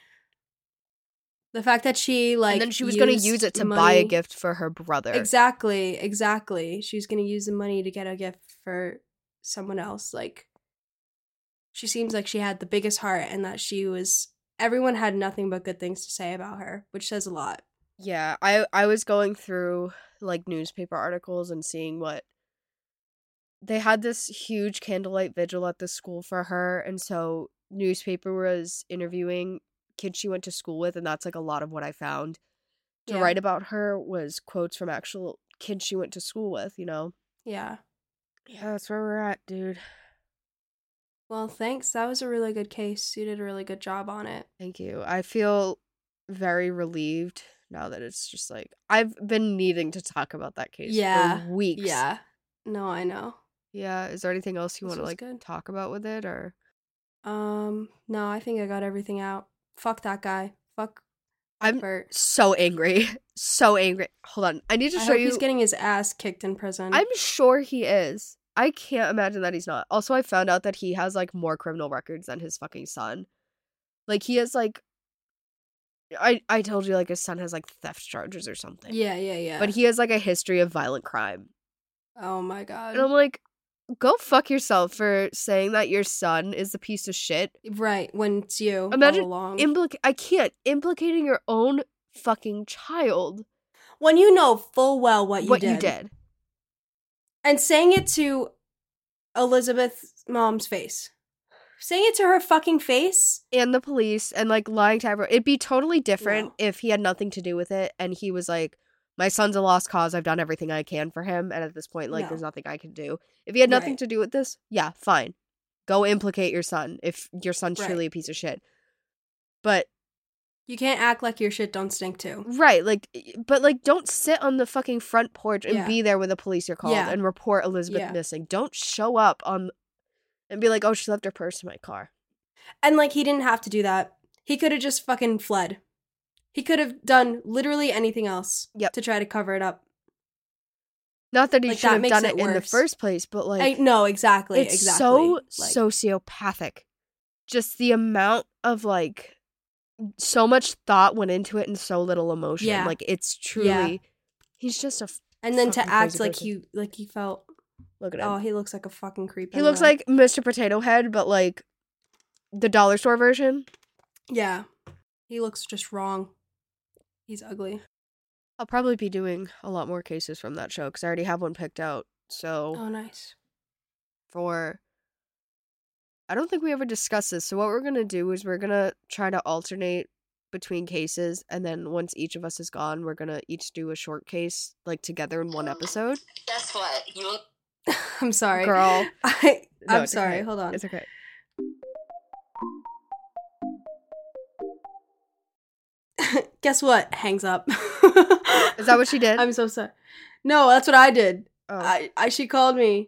The fact that she, like, and then she was going to use it to money... buy a gift for her brother. Exactly, exactly. She was going to use the money to get a gift for someone else. Like, she seems like she had the biggest heart and that she was... Everyone had nothing but good things to say about her, which says a lot. Yeah, I, I was going through, like, newspaper articles and seeing what... They had this huge candlelight vigil at the school for her, and so newspaper was interviewing kids she went to school with, and that's like a lot of what I found to Yeah. write about her was quotes from actual kids she went to school with, you know? Yeah. Yeah, that's where we're at, dude. Well, thanks. That was a really good case. You did a really good job on it. Thank you. I feel very relieved now that it's just like, I've been needing to talk about that case Yeah. for weeks. Yeah. No, I know. Yeah, is there anything else you This want to, was like, good. talk about with it, or? Um, no, I think I got everything out. Fuck that guy. Fuck I'm Bert. so angry. So angry. Hold on. I need to I show hope you. he's getting his ass kicked in prison. I'm sure he is. I can't imagine that he's not. Also, I found out that he has, like, more criminal records than his fucking son. Like, he has, like... I, I told you, like, his son has, like, theft charges or something. Yeah, yeah, yeah. But he has, like, a history of violent crime. Oh my god. And I'm like, go fuck yourself for saying that your son is a piece of shit. Right, when it's you Imagine all along. Implica- I can't. Implicating your own fucking child. When you know full well what you what did. you did. And saying it to Elizabeth's mom's face. Saying it to her fucking face. And the police, and, like, lying to everyone. It'd be totally different No. if he had nothing to do with it, and he was like, my son's a lost cause, I've done everything I can for him, and at this point, like, No. there's nothing I can do. If he had nothing Right. to do with this, yeah, fine. Go implicate your son, if your son's Right. truly a piece of shit. But... You can't act like your shit don't stink too. Right, like, but, like, don't sit on the fucking front porch and Yeah. be there when the police are called Yeah. and report Elizabeth Yeah. missing. Don't show up on... and be like, oh, she left her purse in my car. And, like, he didn't have to do that. He could have just fucking fled. He could have done literally anything else Yep. to try to cover it up. Not that he Like, should that have makes done it it in the worse. first place, but, like... I, no, exactly, it's exactly. so Like, sociopathic. Just the amount of, like... so much thought went into it and so little emotion. Yeah. Like, it's truly... Yeah. He's just a... f- and then to fucking act crazy like person. he like he felt, Look at him. oh, he looks like a fucking creep. he looks anyway. like Mister Potato Head, but, like, the dollar store version. Yeah. He looks just wrong. He's ugly. I'll probably be doing a lot more cases from that show, because I already have one picked out. So, Oh, nice. for... I don't think we ever discussed this, so what we're gonna do is we're gonna try to alternate between cases, and then once each of us is gone, we're gonna each do a short case, like, together in one episode. Guess what? You I'm sorry. Girl. I, No, I'm it's sorry. okay. Hold on. It's okay. Guess what? Hangs up. Is that what she did? I'm so sorry. No, that's what I did. Oh. I, I she called me.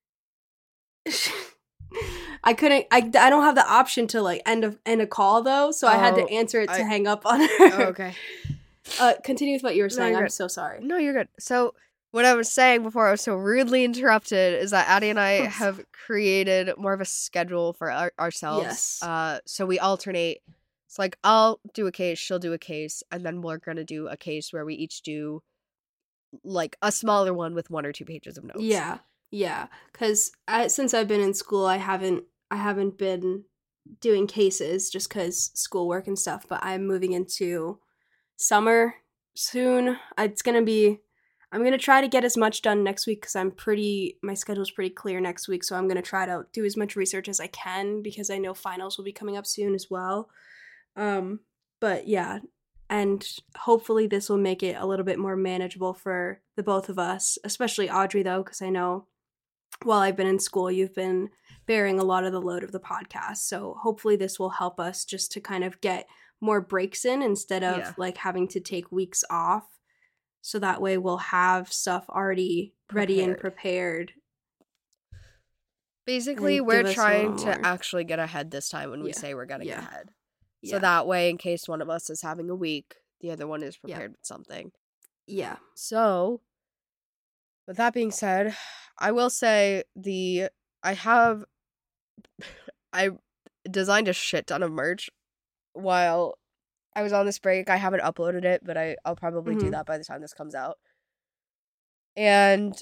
I couldn't. I, I don't have the option to like end a end a call though, so I had to Oh, answer it to I- hang up on her. Oh, okay. Uh, continue with what you were No, saying. you're I'm good. so sorry. No, you're good. So, what I was saying before I was so rudely interrupted is that Addie and I I'm have created more of a schedule for our- ourselves. Yes. Uh, so we alternate. It's like, I'll do a case, she'll do a case, and then we're gonna do a case where we each do, like, a smaller one with one or two pages of notes. Yeah, yeah. Because since I've been in school, I haven't I haven't been doing cases just because schoolwork and stuff. But I'm moving into summer soon. It's gonna be. I'm gonna try to get as much done next week because I'm pretty. My schedule's pretty clear next week, so I'm gonna try to do as much research as I can because I know finals will be coming up soon as well. Um, but yeah, and hopefully this will make it a little bit more manageable for the both of us, especially Audrey though, because I know while I've been in school, you've been bearing a lot of the load of the podcast. So hopefully this will help us just to kind of get more breaks in instead of Yeah. like having to take weeks off. So that way we'll have stuff already ready and prepared. Basically, And we're give us a trying little to more. actually get ahead this time when we Yeah. say we're getting Yeah. ahead. Yeah. So that way, in case one of us is having a week, the other one is prepared with something. Yeah. So, with that being said, I will say the I have I designed a shit ton of merch while I was on this break. I haven't uploaded it, but I, I'll probably Mhm. do that by the time this comes out. And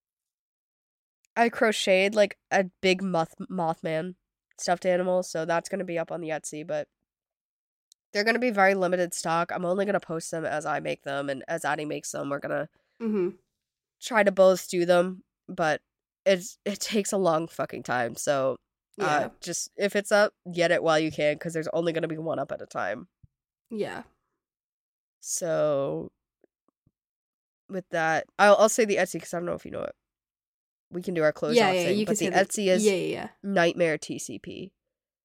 I crocheted like a big moth Mothman stuffed animal, so that's gonna be up on the Etsy, but they're gonna be very limited stock. I'm only gonna post them as I make them, and as Addie makes them, we're gonna Mhm. try to both do them, but it's it takes a long fucking time. So uh Yeah. just if it's up, get it while you can, because there's only gonna be one up at a time. Yeah. So with that, I'll I'll say the Etsy because I don't know if you know it. We can do our close Yeah, off yeah, thing, you but can the say Etsy that. is Yeah, yeah, yeah. Nightmare T C P,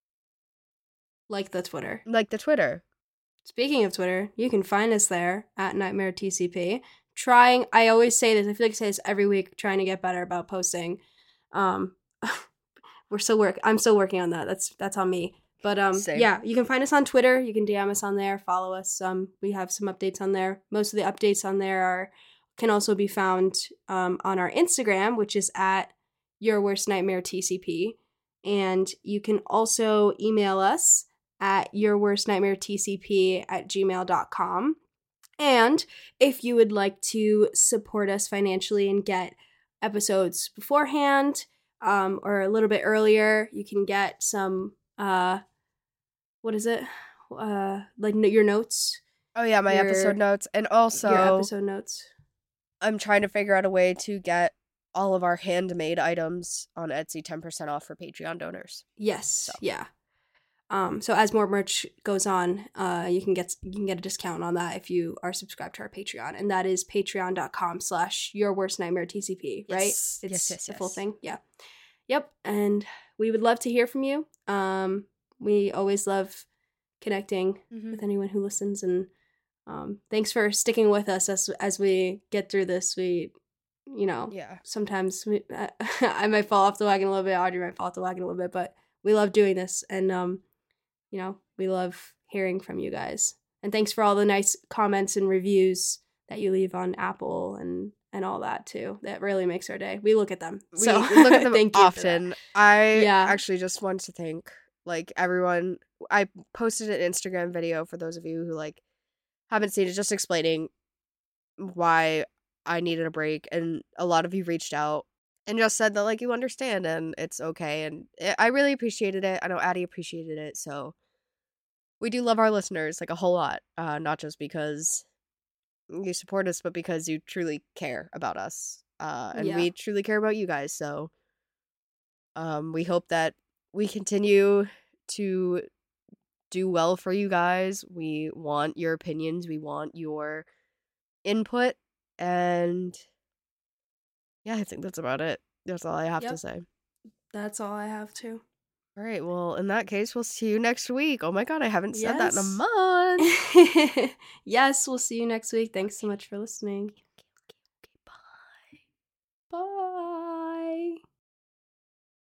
Like the Twitter. like the Twitter. Speaking of Twitter, you can find us there at Nightmare T C P. Trying, I always say this, I feel like I say this every week, trying to get better about posting. Um, we're still work. I'm still working on that. That's that's on me. But um, Same. yeah, you can find us on Twitter. You can D M us on there. Follow us. Um, we have some updates on there. Most of the updates on there are can also be found um, on our Instagram, which is at Your Worst Nightmare T C P, and you can also email us at Your Worst Nightmare T C P at gmail dot com. And if you would like to support us financially and get episodes beforehand um, or a little bit earlier, you can get some, uh, what is it? Uh, like n- your notes. Oh yeah, my Your- episode notes, and also your episode notes. I'm trying to figure out a way to get all of our handmade items on Etsy ten percent off for Patreon donors. Yes. So. Yeah. Um, so as more merch goes on, uh, you can get you can get a discount on that if you are subscribed to our Patreon, and that is patreon dot com slash your worst nightmare T C P, right? Yes. It's Yes, yes, the full yes. thing. Yeah. Yep. And we would love to hear from you. Um, we always love connecting Mm-hmm. with anyone who listens, and um, thanks for sticking with us as as we get through this. We, you know, Yeah. sometimes we, I, I might fall off the wagon a little bit. Audrey might fall off the wagon a little bit, but we love doing this, and um, you know, we love hearing from you guys. And thanks for all the nice comments and reviews that you leave on Apple and and all that too. That really makes our day. We look at them. We, So we look at them thank you for that. often. I Yeah. actually just want to thank like everyone. I posted an Instagram video for those of you who like haven't seen it, just explaining why I needed a break, and a lot of you reached out and just said that like you understand and it's okay, and it, I really appreciated it. I know Addie appreciated it, so we do love our listeners like a whole lot, uh, not just because you support us, but because you truly care about us, uh, and Yeah. we truly care about you guys. So, um, we hope that we continue to do well for you guys. We want your opinions. We want your input, and yeah, I think that's about it. That's all I have to Yep. say. That's all I have too. All right. Well, in that case, we'll see you next week. Oh my god, I haven't said that in a Yes. month. Yes, we'll see you next week. Thanks so much for listening.